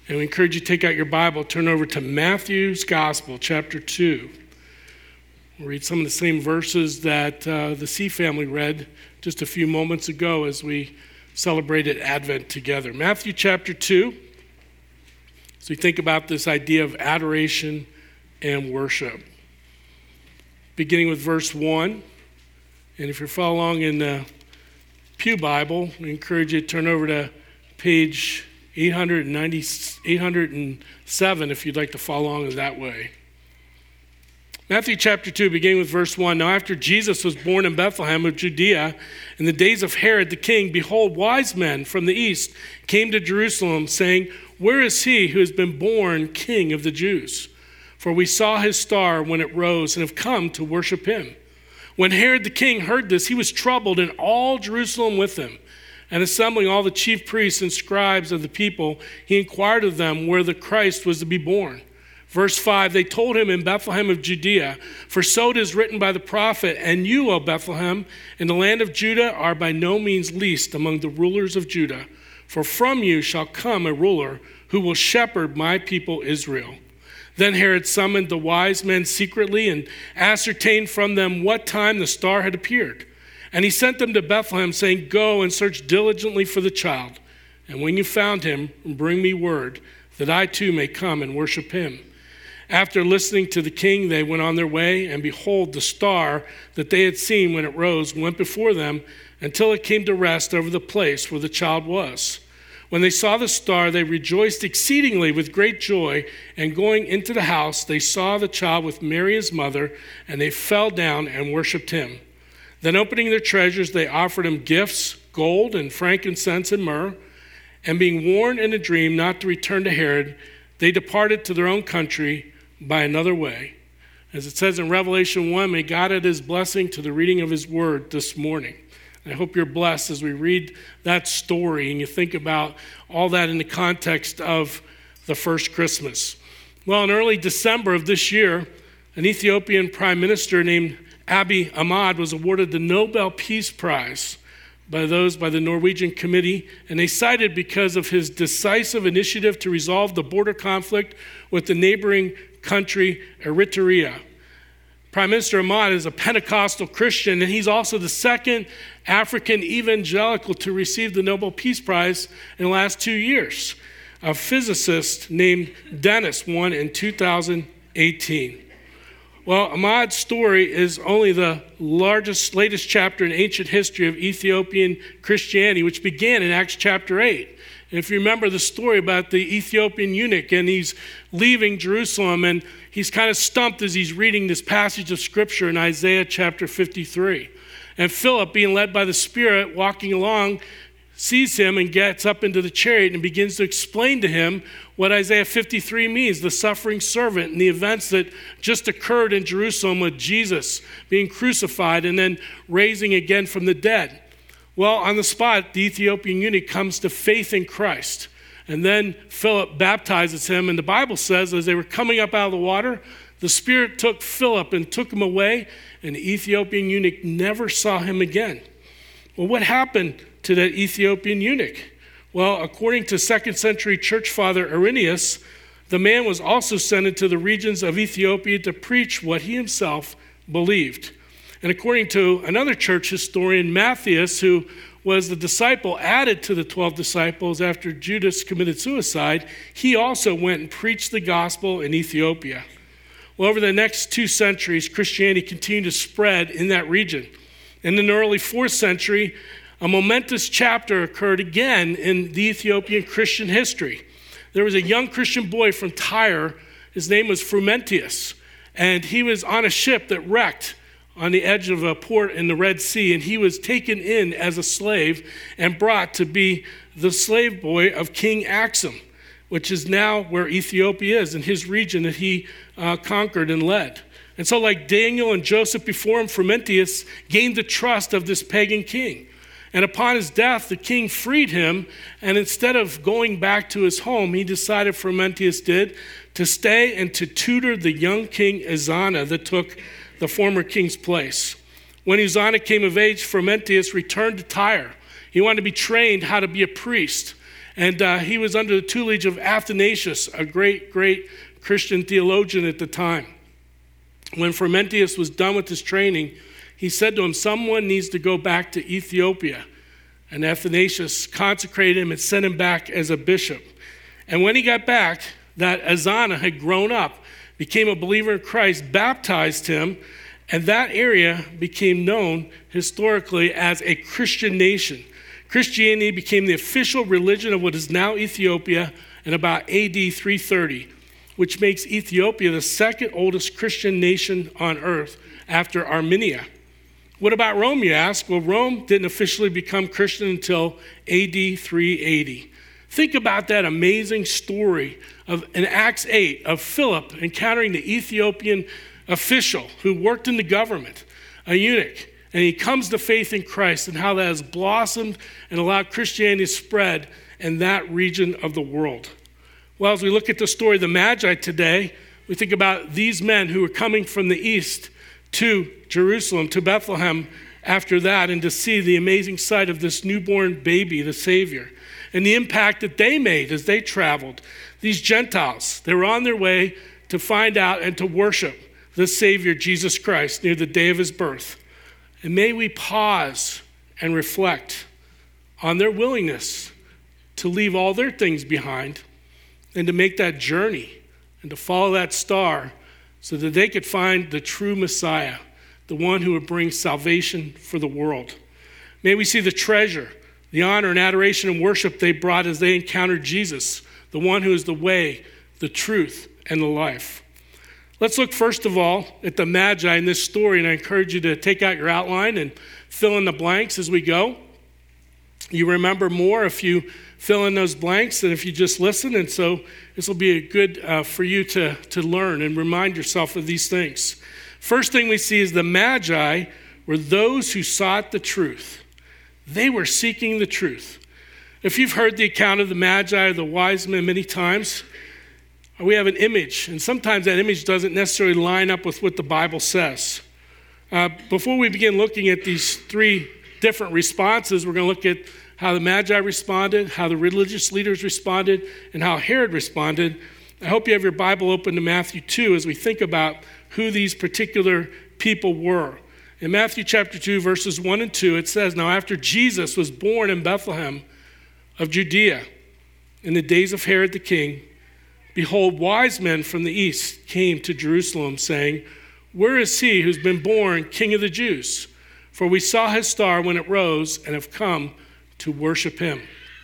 And we encourage you to take out your Bible, turn over to Matthew's Gospel, chapter 2. We'll read some of the same verses that the C family read just a few moments ago as we celebrated Advent together. Matthew chapter 2, as we think about this idea of adoration and worship. Beginning with verse 1, and if you're following along in the Pew Bible, we encourage you to turn over to page 807 if you'd like to follow along that way. Matthew chapter 2, beginning with verse 1. Now after Jesus was born in Bethlehem of Judea, in the days of Herod the king, behold, wise men from the east came to Jerusalem, saying, Where is he who has been born King of the Jews? For we saw his star when it rose and have come to worship him. When Herod the king heard this, he was troubled, and all Jerusalem with him. And assembling all the chief priests and scribes of the people, he inquired of them where the Christ was to be born. Verse 5, they told him, in Bethlehem of Judea, for so it is written by the prophet, And you, O Bethlehem, in the land of Judah, are by no means least among the rulers of Judah. For from you shall come a ruler who will shepherd my people Israel. Then Herod summoned the wise men secretly and ascertained from them what time the star had appeared. And he sent them to Bethlehem, saying, Go and search diligently for the child. And when you found him, bring me word, that I too may come and worship him. After listening to the king, they went on their way, and behold, the star that they had seen when it rose went before them until it came to rest over the place where the child was. When they saw the star, they rejoiced exceedingly with great joy, and going into the house, they saw the child with Mary his mother, and they fell down and worshipped him. Then opening their treasures, they offered him gifts, gold and frankincense and myrrh. And being warned in a dream not to return to Herod, they departed to their own country by another way. As it says in Revelation 1, may God add his blessing to the reading of his word this morning. I hope you're blessed as we read that story and you think about all that in the context of the first Christmas. Well, in early December of this year, an Ethiopian prime minister named Abiy Ahmed was awarded the Nobel Peace Prize by the Norwegian Committee, and they cited because of his decisive initiative to resolve the border conflict with the neighboring country, Eritrea. Prime Minister Ahmed is a Pentecostal Christian, and he's also the second African evangelical to receive the Nobel Peace Prize in the last 2 years. A physicist named Dennis won in 2018. Well, Ahmad's story is only the latest chapter in ancient history of Ethiopian Christianity, which began in Acts chapter 8. And if you remember the story about the Ethiopian eunuch, and he's leaving Jerusalem, and he's kind of stumped as he's reading this passage of Scripture in Isaiah chapter 53. And Philip, being led by the Spirit, walking along, sees him and gets up into the chariot and begins to explain to him what Isaiah 53 means, the suffering servant, and the events that just occurred in Jerusalem with Jesus being crucified and then raising again from the dead. Well, on the spot, the Ethiopian eunuch comes to faith in Christ. And then Philip baptizes him, and the Bible says as they were coming up out of the water, the Spirit took Philip and took him away, and the Ethiopian eunuch never saw him again. Well, what happened to that Ethiopian eunuch? Well, according to 2nd century church father Irenaeus, the man was also sent into the regions of Ethiopia to preach what he himself believed. And according to another church historian, Matthias, who was the disciple added to the 12 disciples after Judas committed suicide, he also went and preached the gospel in Ethiopia. Well, over the next 2 centuries, Christianity continued to spread in that region. And in the early 4th century, a momentous chapter occurred again in the Ethiopian Christian history. There was a young Christian boy from Tyre. His name was Frumentius, and he was on a ship that wrecked on the edge of a port in the Red Sea, and he was taken in as a slave and brought to be the slave boy of King Axum, which is now where Ethiopia is, in his region that he conquered and led. And so like Daniel and Joseph before him, Frumentius gained the trust of this pagan king. And upon his death, the king freed him, and instead of going back to his home, he decided, Frumentius did, to stay and to tutor the young king Ezana that took the former king's place. When Ezana came of age, Frumentius returned to Tyre. He wanted to be trained how to be a priest. And he was under the tutelage of Athanasius, a great Christian theologian at the time. When Frumentius was done with his training, he said to him, someone needs to go back to Ethiopia. And Athanasius consecrated him and sent him back as a bishop. And when he got back, that Azana had grown up, became a believer in Christ, baptized him, and that area became known historically as a Christian nation. Christianity became the official religion of what is now Ethiopia in about AD 330, which makes Ethiopia the second oldest Christian nation on earth after Armenia. What about Rome, you ask? Well, Rome didn't officially become Christian until AD 380. Think about that amazing story in Acts 8 of Philip encountering the Ethiopian official who worked in the government, a eunuch, and he comes to faith in Christ and how that has blossomed and allowed Christianity to spread in that region of the world. Well, as we look at the story of the Magi today, we think about these men who were coming from the east to Jerusalem, to Bethlehem after that, and to see the amazing sight of this newborn baby, the Savior, and the impact that they made as they traveled. These Gentiles, they were on their way to find out and to worship the Savior, Jesus Christ, near the day of his birth. And may we pause and reflect on their willingness to leave all their things behind and to make that journey and to follow that star so that they could find the true Messiah, the one who would bring salvation for the world. May we see the treasure, the honor and adoration and worship they brought as they encountered Jesus, the one who is the way, the truth, and the life. Let's look first of all at the Magi in this story, and I encourage you to take out your outline and fill in the blanks as we go. You remember more if you fill in those blanks than if you just listen, and so this will be good for you to learn and remind yourself of these things. First thing we see is the Magi were those who sought the truth. They were seeking the truth. If you've heard the account of the Magi, the wise men, many times, we have an image, and sometimes that image doesn't necessarily line up with what the Bible says. Before we begin looking at these three different responses, we're going to look at how the Magi responded, how the religious leaders responded, and how Herod responded. I hope you have your Bible open to Matthew 2 as we think about who these particular people were. In Matthew chapter 2, verses 1 and 2, it says, "Now after Jesus was born in Bethlehem of Judea, in the days of Herod the king, behold, wise men from the east came to Jerusalem, saying, 'Where is he who's been born King of the Jews? For we saw his star when it rose and have come to worship him.'"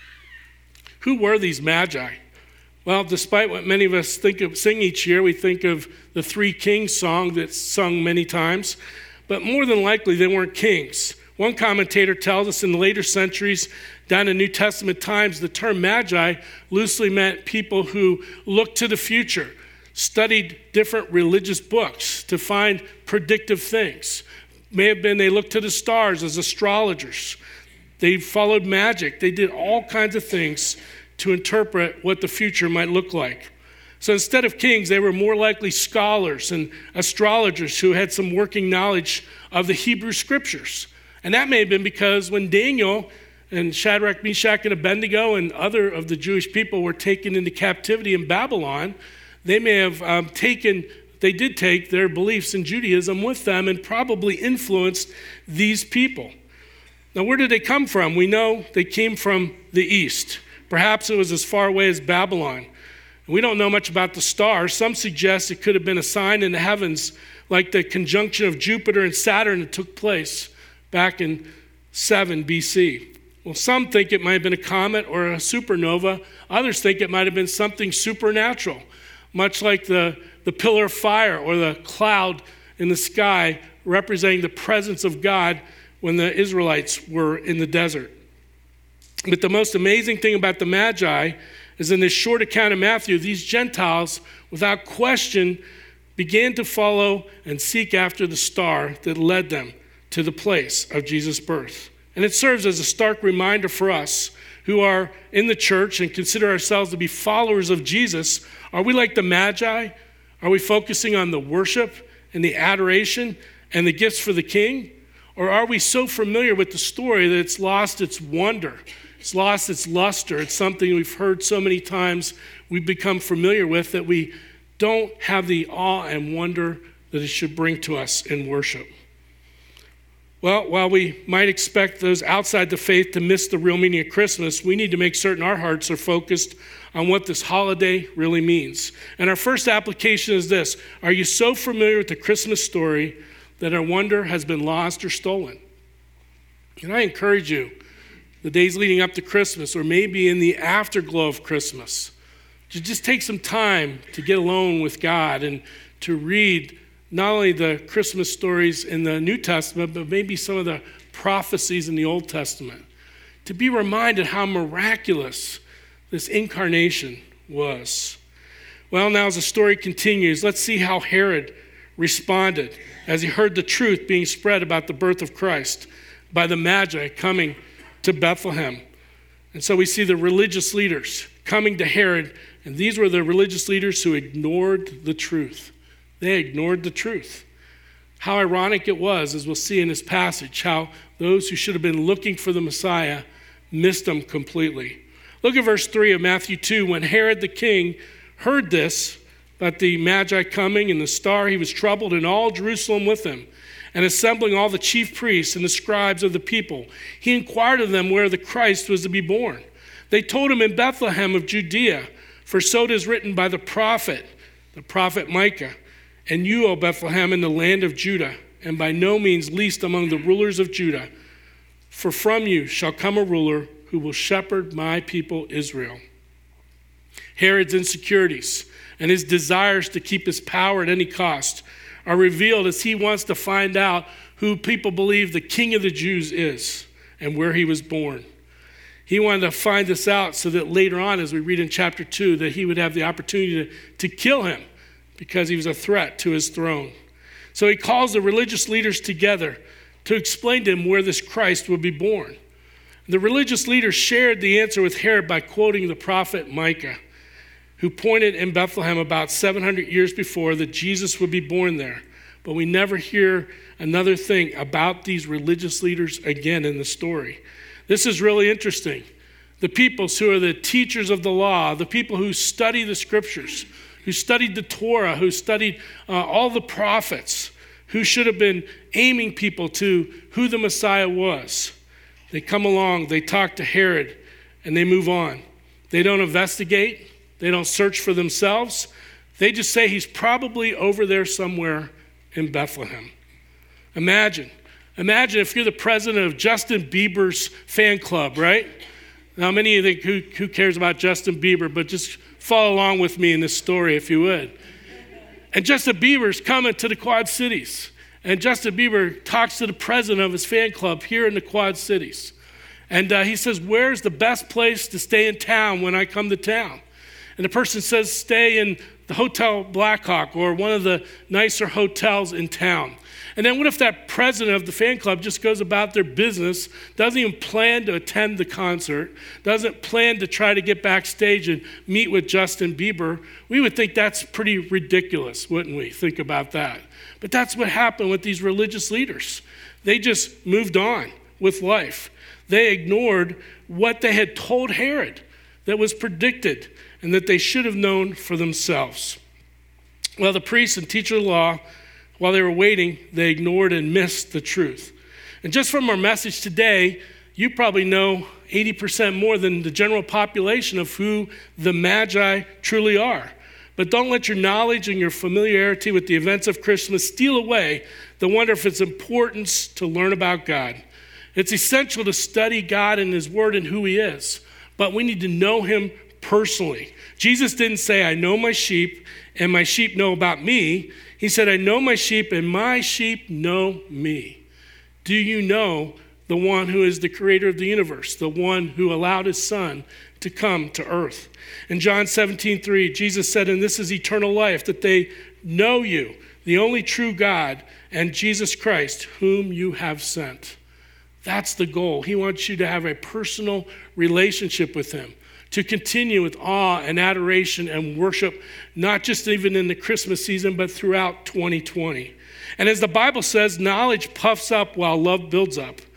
Who were these Magi? Well, despite what many of us sing each year, we think of the Three Kings song that's sung many times, but more than likely they weren't kings. One commentator tells us in the later centuries, down in New Testament times, the term Magi loosely meant people who looked to the future, studied different religious books to find predictive things. May have been they looked to the stars as astrologers. They followed magic. They did all kinds of things to interpret what the future might look like. So instead of kings, they were more likely scholars and astrologers who had some working knowledge of the Hebrew scriptures. And that may have been because when Daniel and Shadrach, Meshach, and Abednego and other of the Jewish people were taken into captivity in Babylon, they may have they did take their beliefs in Judaism with them and probably influenced these people. Now, where did they come from? We know they came from the east. Perhaps it was as far away as Babylon. We don't know much about the stars. Some suggest it could have been a sign in the heavens, like the conjunction of Jupiter and Saturn that took place back in 7 BC. Well, some think it might have been a comet or a supernova. Others think it might have been something supernatural, much like the pillar of fire or the cloud in the sky representing the presence of God when the Israelites were in the desert. But the most amazing thing about the Magi is in this short account of Matthew, these Gentiles, without question, began to follow and seek after the star that led them to the place of Jesus' birth. And it serves as a stark reminder for us who are in the church and consider ourselves to be followers of Jesus. Are we like the Magi? Are we focusing on the worship and the adoration and the gifts for the king? Or are we so familiar with the story that it's lost its wonder It's lost its luster. It's something we've heard so many times, we've become familiar with, that we don't have the awe and wonder that it should bring to us in worship. Well, while we might expect those outside the faith to miss the real meaning of Christmas, we need to make certain our hearts are focused on what this holiday really means. And our first application is this: are you so familiar with the Christmas story that our wonder has been lost or stolen? And I encourage you, the days leading up to Christmas, or maybe in the afterglow of Christmas, to just take some time to get alone with God and to read not only the Christmas stories in the New Testament, but maybe some of the prophecies in the Old Testament, to be reminded how miraculous this incarnation was. Well, now as the story continues, let's see how Herod responded as he heard the truth being spread about the birth of Christ by the Magi coming to Bethlehem. And so we see the religious leaders coming to Herod, and these were the religious leaders who ignored the truth. They ignored the truth. How ironic it was, as we'll see in this passage, how those who should have been looking for the Messiah missed him completely. Look at verse 3 of Matthew 2. When Herod the king heard this, about the Magi coming and the star, he was troubled, and all Jerusalem with him. And assembling all the chief priests and the scribes of the people, he inquired of them where the Christ was to be born. They told him, in Bethlehem of Judea, for so it is written by the prophet Micah. And you, O Bethlehem, in the land of Judah, and by no means least among the rulers of Judah, for from you shall come a ruler who will shepherd my people Israel. Herod's insecurities and his desires to keep his power at any cost are revealed as he wants to find out who people believe the King of the Jews is and where he was born. He wanted to find this out so that later on, as we read in chapter 2, that he would have the opportunity to kill him because he was a threat to his throne. So he calls the religious leaders together to explain to him where this Christ would be born. The religious leaders shared the answer with Herod by quoting the prophet Micah, who pointed in Bethlehem about 700 years before that Jesus would be born there. But we never hear another thing about these religious leaders again in the story. This is really interesting. The peoples who are the teachers of the law, the people who study the scriptures, who studied the Torah, who studied all the prophets, who should have been aiming people to who the Messiah was. They come along, they talk to Herod, and they move on. They don't investigate. They don't search for themselves. They just say he's probably over there somewhere in Bethlehem. Imagine if you're the president of Justin Bieber's fan club, right? Now, many of you think, who cares about Justin Bieber? But just follow along with me in this story, if you would. And Justin Bieber's coming to the Quad Cities. And Justin Bieber talks to the president of his fan club here in the Quad Cities. And he says, where's the best place to stay in town when I come to town? And the person says, stay in the Hotel Blackhawk or one of the nicer hotels in town. And then what if that president of the fan club just goes about their business, doesn't even plan to attend the concert, doesn't plan to try to get backstage and meet with Justin Bieber? We would think that's pretty ridiculous, wouldn't we? Think about that. But that's what happened with these religious leaders. They just moved on with life. They ignored what they had told Herod that was predicted and that they should have known for themselves. Well, the priests and teacher of the law, while they were waiting, they ignored and missed the truth. And just from our message today, you probably know 80% more than the general population of who the Magi truly are. But don't let your knowledge and your familiarity with the events of Christmas steal away the wonder of its importance to learn about God. It's essential to study God and his word and who he is, but we need to know him personally. Jesus didn't say, I know my sheep and my sheep know about me. He said, I know my sheep and my sheep know me. Do you know the one who is the creator of the universe, the one who allowed his son to come to earth? In John 17:3, Jesus said, and this is eternal life, that they know you, the only true God, and Jesus Christ, whom you have sent. That's the goal. He wants you to have a personal relationship with him, to continue with awe and adoration and worship, not just even in the Christmas season, but throughout 2020. And as the Bible says, knowledge puffs up while love builds up.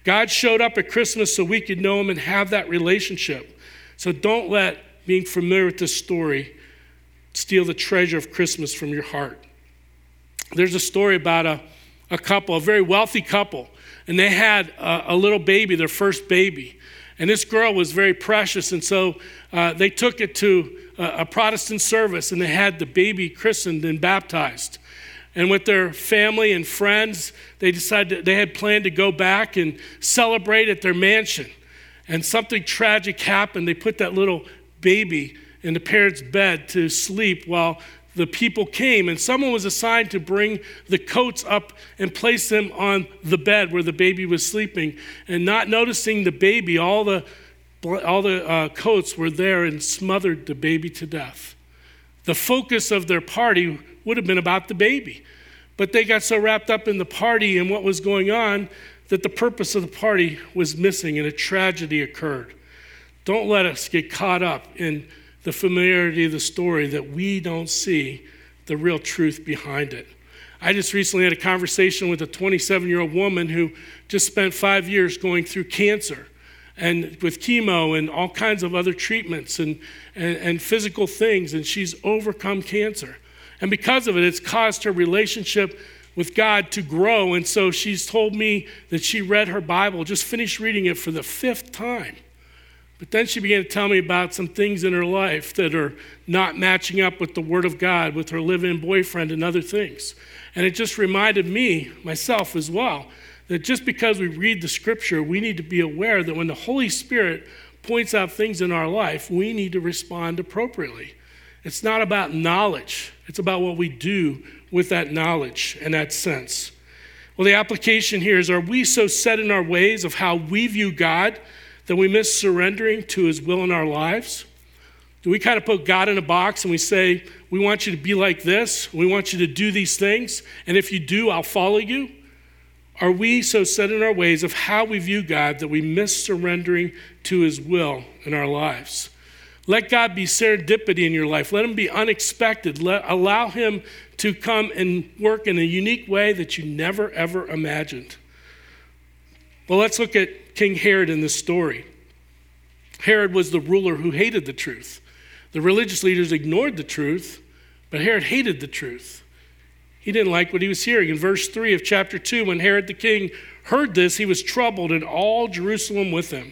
God showed up at Christmas so we could know him and have that relationship. So don't let being familiar with this story steal the treasure of Christmas from your heart. There's a story about a couple, a very wealthy couple, and they had a little baby, their first baby. And this girl was very precious, and so they took it to a Protestant service, and they had the baby christened and baptized. And with their family and friends, they decided they had planned to go back and celebrate at their mansion. And something tragic happened. They put that little baby in the parents' bed to sleep while the people came, and someone was assigned to bring the coats up and place them on the bed where the baby was sleeping. And not noticing the baby, all the coats were there and smothered the baby to death. The focus of their party would have been about the baby, but they got so wrapped up in the party and what was going on that the purpose of the party was missing, and a tragedy occurred. Don't let us get caught up in the familiarity of the story that we don't see the real truth behind it. I just recently had a conversation with a 27-year-old woman who just spent 5 years going through cancer and with chemo and all kinds of other treatments and physical things, and she's overcome cancer. And because of it, it's caused her relationship with God to grow. And so she's told me that she read her Bible, just finished reading it for the 5th time. But then she began to tell me about some things in her life that are not matching up with the Word of God, with her live-in boyfriend and other things. And it just reminded me, myself as well, that just because we read the Scripture, we need to be aware that when the Holy Spirit points out things in our life, we need to respond appropriately. It's not about knowledge. It's about what we do with that knowledge and that sense. Well, the application here is, are we so set in our ways of how we view God that we miss surrendering to his will in our lives? Do we kind of put God in a box and we say, we want you to be like this, we want you to do these things, and if you do, I'll follow you? Are we so set in our ways of how we view God that we miss surrendering to his will in our lives? Let God be serendipity in your life. Let him be unexpected. Allow him to come and work in a unique way that you never, ever imagined. Well, let's look at King Herod in this story. Herod was the ruler who hated the truth. The religious leaders ignored the truth, but Herod hated the truth. He didn't like what he was hearing. In verse 3 of chapter 2, when Herod the king heard this, he was troubled, and all Jerusalem with him.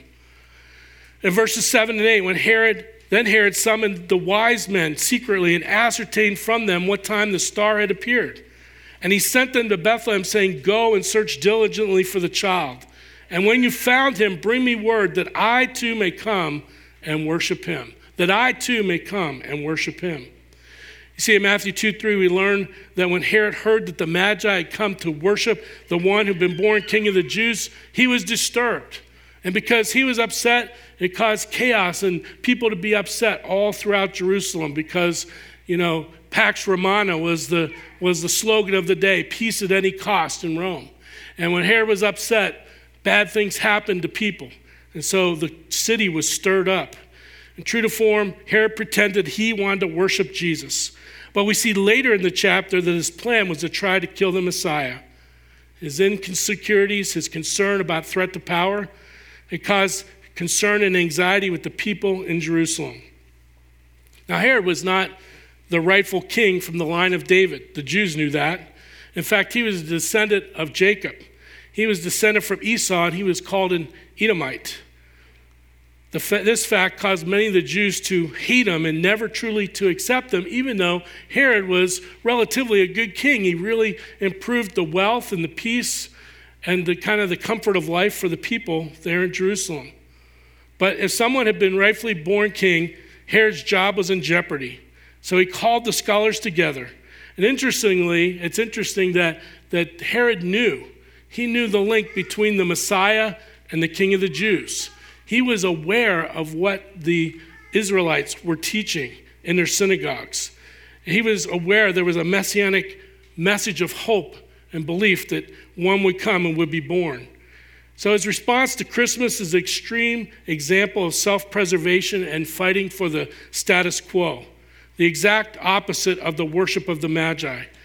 In verses 7 and 8, Then Herod summoned the wise men secretly and ascertained from them what time the star had appeared. And he sent them to Bethlehem, saying, Go and search diligently for the child. And when you found him, bring me word that I too may come and worship him. That I too may come and worship him. You see, in Matthew 2:3, we learn that when Herod heard that the Magi had come to worship the one who'd been born King of the Jews, he was disturbed. And because he was upset, it caused chaos and people to be upset all throughout Jerusalem because, Pax Romana was the slogan of the day, peace at any cost in Rome. And when Herod was upset, bad things happened to people. And so the city was stirred up. And true to form, Herod pretended he wanted to worship Jesus. But we see later in the chapter that his plan was to try to kill the Messiah. His insecurities, his concern about threat to power, it caused concern and anxiety with the people in Jerusalem. Now, Herod was not the rightful king from the line of David. The Jews knew that. In fact, he was a descendant of Jacob. He was descended from Esau, and he was called an Edomite. This fact caused many of the Jews to hate him and never truly to accept him, even though Herod was relatively a good king. He really improved the wealth and the peace and the comfort of life for the people there in Jerusalem. But if someone had been rightfully born king, Herod's job was in jeopardy. So he called the scholars together. And interestingly, it's interesting that Herod knew. He knew the link between the Messiah and the King of the Jews. He was aware of what the Israelites were teaching in their synagogues. He was aware there was a messianic message of hope and belief that one would come and would be born. So his response to Christmas is an extreme example of self-preservation and fighting for the status quo, the exact opposite of the worship of the Magi.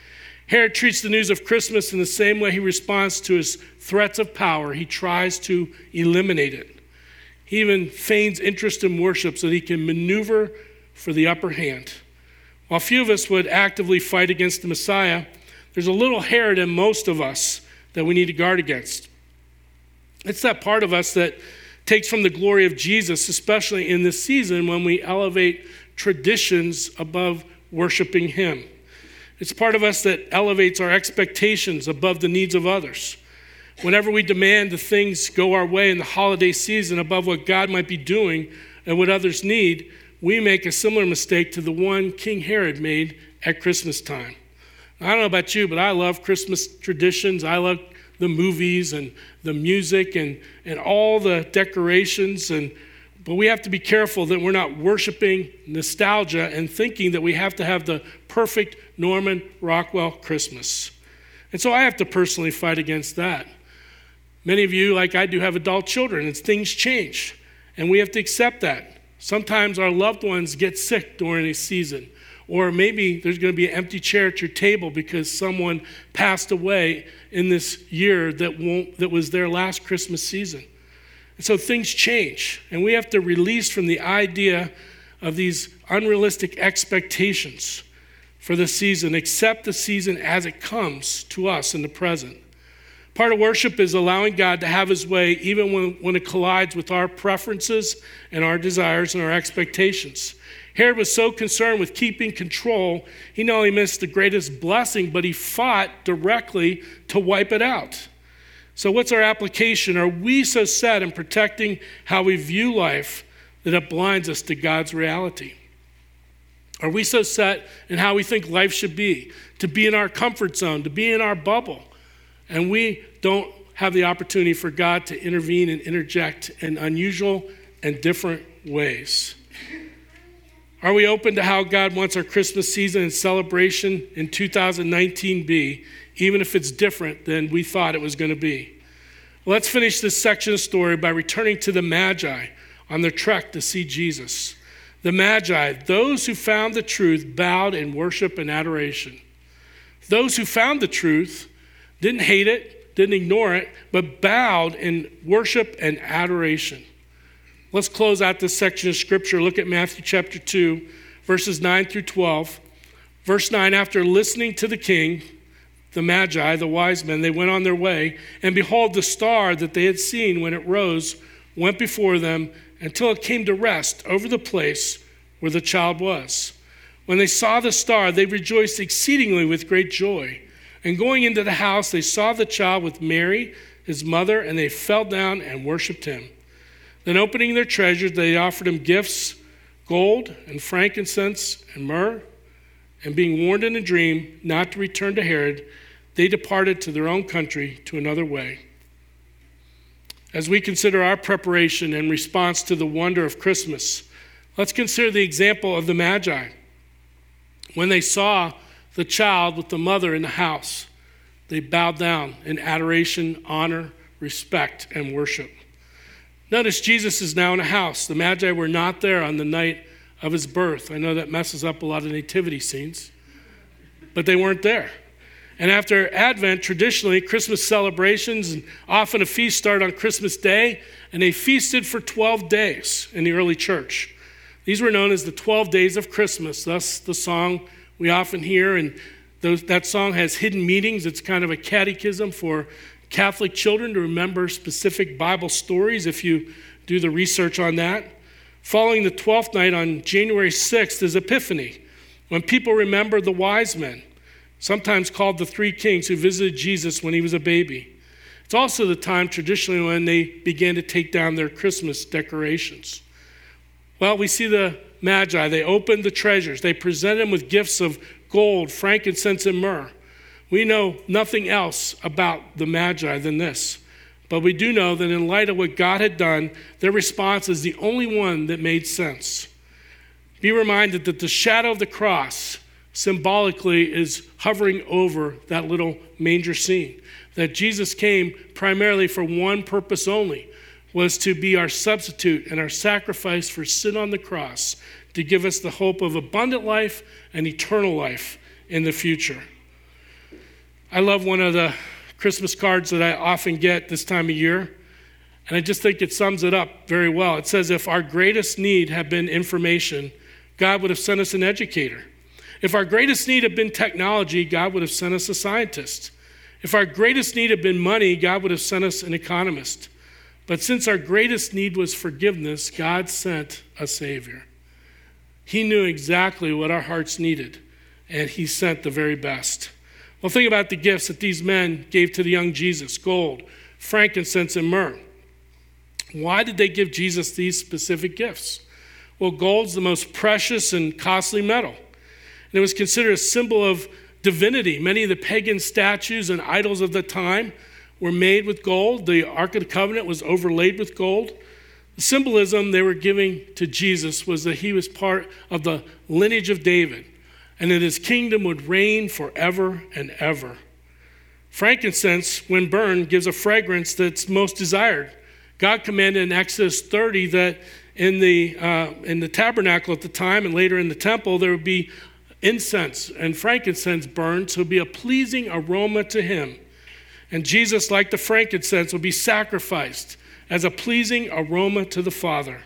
Herod treats the news of Christmas in the same way he responds to his threats of power. He tries to eliminate it. He even feigns interest in worship so that he can maneuver for the upper hand. While few of us would actively fight against the Messiah, there's a little Herod in most of us that we need to guard against. It's that part of us that takes from the glory of Jesus, especially in this season when we elevate traditions above worshiping him. It's part of us that elevates our expectations above the needs of others. Whenever we demand the things go our way in the holiday season above what God might be doing and what others need, we make a similar mistake to the one King Herod made at Christmas time. I don't know about you, but I love Christmas traditions. I love the movies and the music and all the decorations. But we have to be careful that we're not worshiping nostalgia and thinking that we have to have the perfect Norman Rockwell Christmas. And so I have to personally fight against that. Many of you, like I do, have adult children, and things change. And we have to accept that. Sometimes our loved ones get sick during a season. Or maybe there's going to be an empty chair at your table because someone passed away in this year that was their last Christmas season. And so things change, and we have to release from the idea of these unrealistic expectations for the season, accept the season as it comes to us in the present. Part of worship is allowing God to have his way even when it collides with our preferences and our desires and our expectations. Herod was so concerned with keeping control, he not only missed the greatest blessing, but he fought directly to wipe it out. So what's our application? Are we so set in protecting how we view life that it blinds us to God's reality? Are we so set in how we think life should be, to be in our comfort zone, to be in our bubble, and we don't have the opportunity for God to intervene and interject in unusual and different ways? Are we open to how God wants our Christmas season and celebration in 2019 be, even if it's different than we thought it was going to be? Well, let's finish this section of story by returning to the Magi on their trek to see Jesus. The Magi, those who found the truth, bowed in worship and adoration. Those who found the truth didn't hate it, didn't ignore it, but bowed in worship and adoration. Let's close out this section of scripture. Look at Matthew chapter 2, verses 9 through 12. Verse 9, after listening to the king, the Magi, the wise men, they went on their way, and behold, the star that they had seen when it rose went before them until it came to rest over the place where the child was. When they saw the star, they rejoiced exceedingly with great joy. And going into the house, they saw the child with Mary, his mother, and they fell down and worshiped him. Then opening their treasures, they offered him gifts, gold and frankincense and myrrh. And being warned in a dream not to return to Herod, they departed to their own country to another way. As we consider our preparation and response to the wonder of Christmas, let's consider the example of the Magi. When they saw the child with the mother in the house, they bowed down in adoration, honor, respect, and worship. Notice Jesus is now in a house. The Magi were not there on the night of his birth. I know that messes up a lot of nativity scenes, but they weren't there. And after Advent, traditionally, Christmas celebrations and often a feast start on Christmas Day, and they feasted for 12 days in the early church. These were known as the 12 days of Christmas. Thus, the song we often hear, and that song has hidden meanings. It's kind of a catechism for Catholic children to remember specific Bible stories if you do the research on that. Following the 12th night on January 6th is Epiphany, when people remember the wise men, sometimes called the three kings who visited Jesus when he was a baby. It's also the time traditionally when they began to take down their Christmas decorations. Well, we see the Magi. They opened the treasures. They presented him with gifts of gold, frankincense, and myrrh. We know nothing else about the Magi than this. But we do know that in light of what God had done, their response is the only one that made sense. Be reminded that the shadow of the cross symbolically is hovering over that little manger scene. That Jesus came primarily for one purpose only, was to be our substitute and our sacrifice for sin on the cross, to give us the hope of abundant life and eternal life in the future. I love one of the Christmas cards that I often get this time of year, and I just think it sums it up very well. It says, if our greatest need had been information, God would have sent us an educator. If our greatest need had been technology, God would have sent us a scientist. If our greatest need had been money, God would have sent us an economist. But since our greatest need was forgiveness, God sent a Savior. He knew exactly what our hearts needed, and he sent the very best. Well, think about the gifts that these men gave to the young Jesus: gold, frankincense, and myrrh. Why did they give Jesus these specific gifts? Well, gold's the most precious and costly metal, and it was considered a symbol of divinity. Many of the pagan statues and idols of the time were made with gold. The Ark of the Covenant was overlaid with gold. The symbolism they were giving to Jesus was that he was part of the lineage of David, and that his kingdom would reign forever and ever. Frankincense, when burned, gives a fragrance that's most desired. God commanded in Exodus 30 that in the tabernacle at the time and later in the temple, there would be incense and frankincense burned, so it would be a pleasing aroma to him. And Jesus, like the frankincense, would be sacrificed as a pleasing aroma to the Father.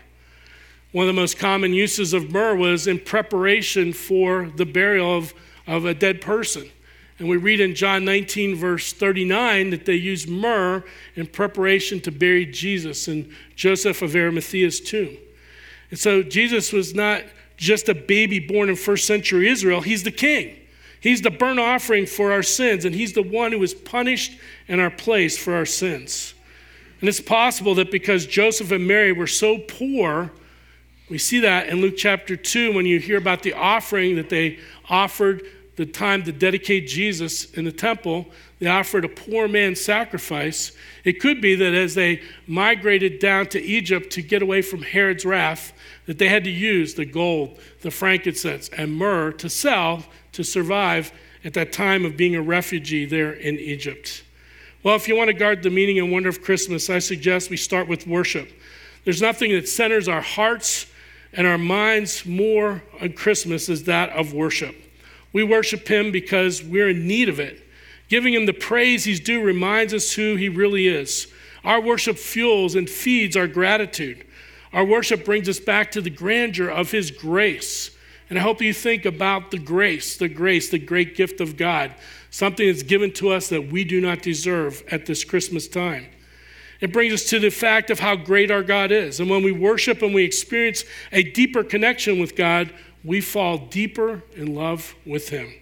One of the most common uses of myrrh was in preparation for the burial of a dead person. And we read in John 19, verse 39, that they used myrrh in preparation to bury Jesus in Joseph of Arimathea's tomb. And so Jesus was not just a baby born in first century Israel. He's the king. He's the burnt offering for our sins, and he's the one who was punished in our place for our sins. And it's possible that because Joseph and Mary were so poor, we see that in Luke chapter 2 when you hear about the offering that they offered the time to dedicate Jesus in the temple. They offered a poor man's sacrifice. It could be that as they migrated down to Egypt to get away from Herod's wrath, that they had to use the gold, the frankincense, and myrrh to sell to survive at that time of being a refugee there in Egypt. Well, if you want to guard the meaning and wonder of Christmas, I suggest we start with worship. There's nothing that centers our hearts and our minds more on Christmas is that of worship. We worship him because we're in need of it. Giving him the praise he's due reminds us who he really is. Our worship fuels and feeds our gratitude. Our worship brings us back to the grandeur of his grace. And I hope you think about the grace, the great gift of God, something that's given to us that we do not deserve at this Christmas time. It brings us to the fact of how great our God is. And when we worship and we experience a deeper connection with God, we fall deeper in love with him.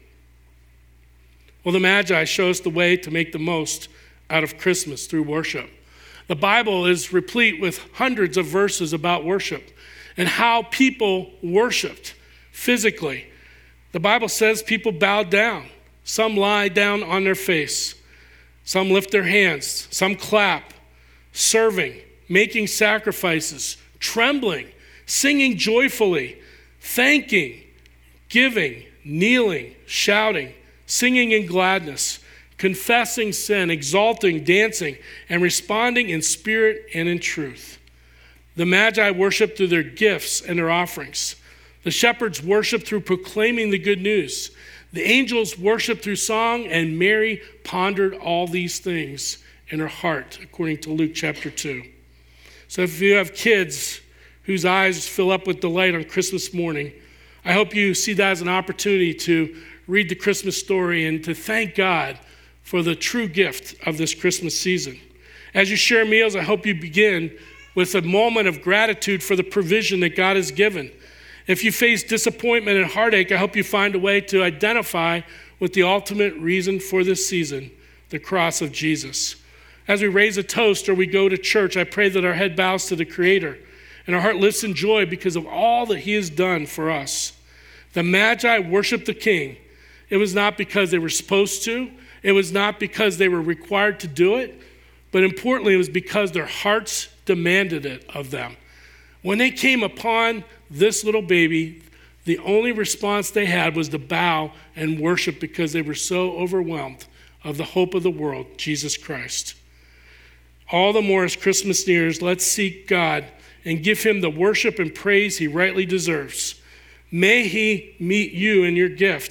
Well, the Magi show us the way to make the most out of Christmas through worship. The Bible is replete with hundreds of verses about worship and how people worshiped physically. The Bible says people bowed down. Some lie down on their face. Some lift their hands. Some clap. Serving, making sacrifices, trembling, singing joyfully, thanking, giving, kneeling, shouting, singing in gladness, confessing sin, exalting, dancing, and responding in spirit and in truth. The Magi worshiped through their gifts and their offerings. The shepherds worshiped through proclaiming the good news. The angels worshiped through song, and Mary pondered all these things in her heart, according to Luke chapter 2. So if you have kids whose eyes fill up with delight on Christmas morning, I hope you see that as an opportunity to read the Christmas story and to thank God for the true gift of this Christmas season. As you share meals, I hope you begin with a moment of gratitude for the provision that God has given. If you face disappointment and heartache, I hope you find a way to identify with the ultimate reason for this season, the cross of Jesus. As we raise a toast or we go to church, I pray that our head bows to the Creator and our heart lifts in joy because of all that he has done for us. The Magi worshiped the King. It was not because they were supposed to. It was not because they were required to do it. But importantly, it was because their hearts demanded it of them. When they came upon this little baby, the only response they had was to bow and worship because they were so overwhelmed of the hope of the world, Jesus Christ. All the more as Christmas nears, let's seek God and give him the worship and praise he rightly deserves. May he meet you in your gift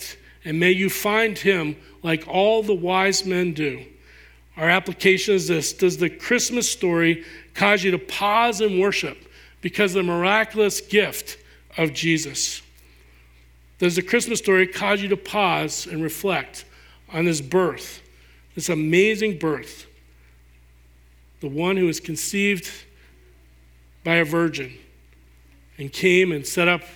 and may you find him like all the wise men do. Our application is this: does the Christmas story cause you to pause and worship because of the miraculous gift of Jesus? Does the Christmas story cause you to pause and reflect on his birth, this amazing birth, the one who was conceived by a virgin and came and set up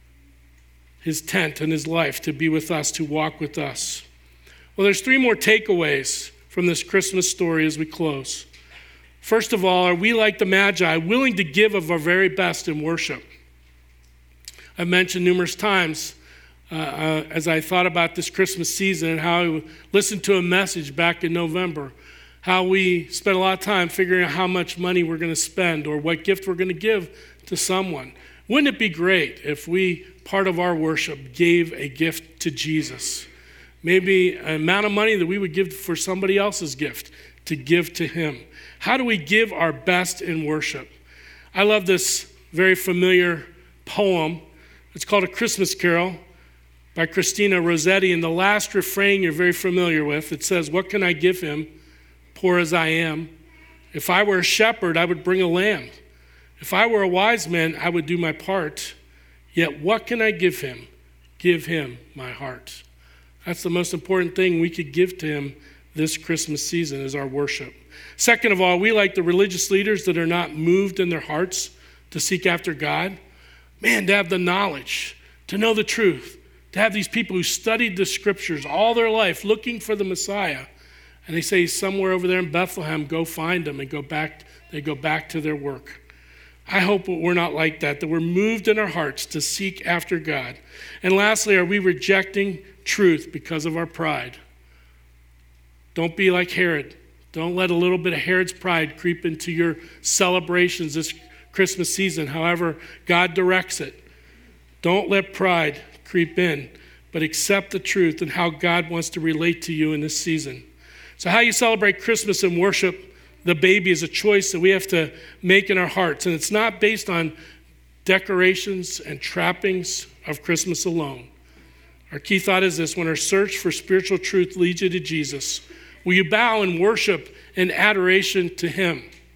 his tent and his life to be with us, to walk with us? Well, there's 3 more takeaways from this Christmas story as we close. First of all, are we like the Magi, willing to give of our very best in worship? I've mentioned numerous times as I thought about this Christmas season and how I listened to a message back in November, how we spent a lot of time figuring out how much money we're going to spend or what gift we're going to give to someone. Wouldn't it be great if we, part of our worship, gave a gift to Jesus? Maybe an amount of money that we would give for somebody else's gift, to give to him. How do we give our best in worship? I love this very familiar poem. It's called A Christmas Carol by Christina Rossetti. And the last refrain you're very familiar with, it says, "What can I give him, poor as I am? If I were a shepherd, I would bring a lamb. If I were a wise man, I would do my part. Yet what can I give him? Give him my heart." That's the most important thing we could give to him this Christmas season, is our worship. Second of all, we like the religious leaders that are not moved in their hearts to seek after God. Man, to have the knowledge, to know the truth, to have these people who studied the scriptures all their life looking for the Messiah, and they say he's somewhere over there in Bethlehem, go find him, and they go back to their work. I hope we're not like that we're moved in our hearts to seek after God. And lastly, are we rejecting truth because of our pride? Don't be like Herod. Don't let a little bit of Herod's pride creep into your celebrations this Christmas season, however God directs it. Don't let pride creep in, but accept the truth and how God wants to relate to you in this season. So how you celebrate Christmas and worship the baby is a choice that we have to make in our hearts. And it's not based on decorations and trappings of Christmas alone. Our key thought is this: when our search for spiritual truth leads you to Jesus, will you bow in worship and adoration to him?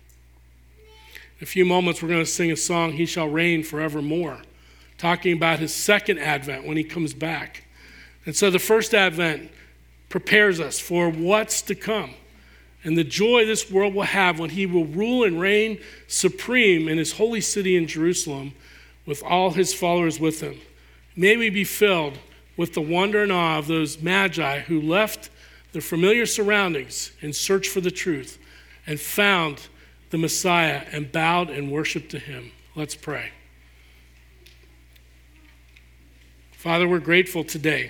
In a few moments, we're going to sing a song, "He Shall Reign Forevermore," talking about his second advent when he comes back. And so the first advent prepares us for what's to come and the joy this world will have when he will rule and reign supreme in his holy city in Jerusalem with all his followers with him. May we be filled with the wonder and awe of those Magi who left their familiar surroundings in search for the truth and found the Messiah and bowed and worshiped to him. Let's pray. Father, we're grateful today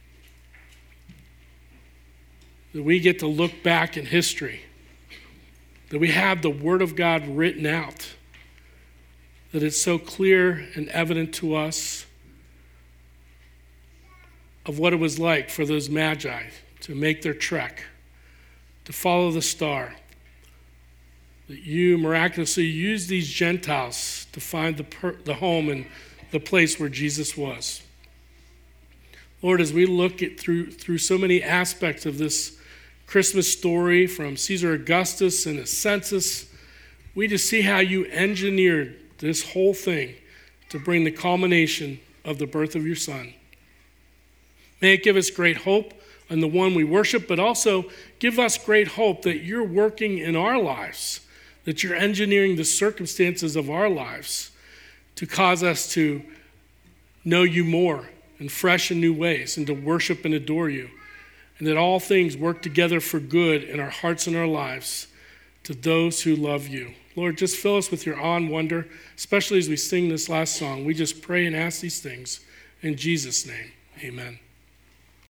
that we get to look back in history, that we have the Word of God written out, that it's so clear and evident to us of what it was like for those Magi to make their trek, to follow the star, that you miraculously used these Gentiles to find the home and the place where Jesus was. Lord, as we look at through so many aspects of this Christmas story, from Caesar Augustus and his census, we just see how you engineered this whole thing to bring the culmination of the birth of your Son. May it give us great hope on the one we worship, but also give us great hope that you're working in our lives, that you're engineering the circumstances of our lives to cause us to know you more in fresh and new ways, and to worship and adore you. And that all things work together for good in our hearts and our lives to those who love you. Lord, just fill us with your awe and wonder, especially as we sing this last song. We just pray and ask these things in Jesus' name. Amen.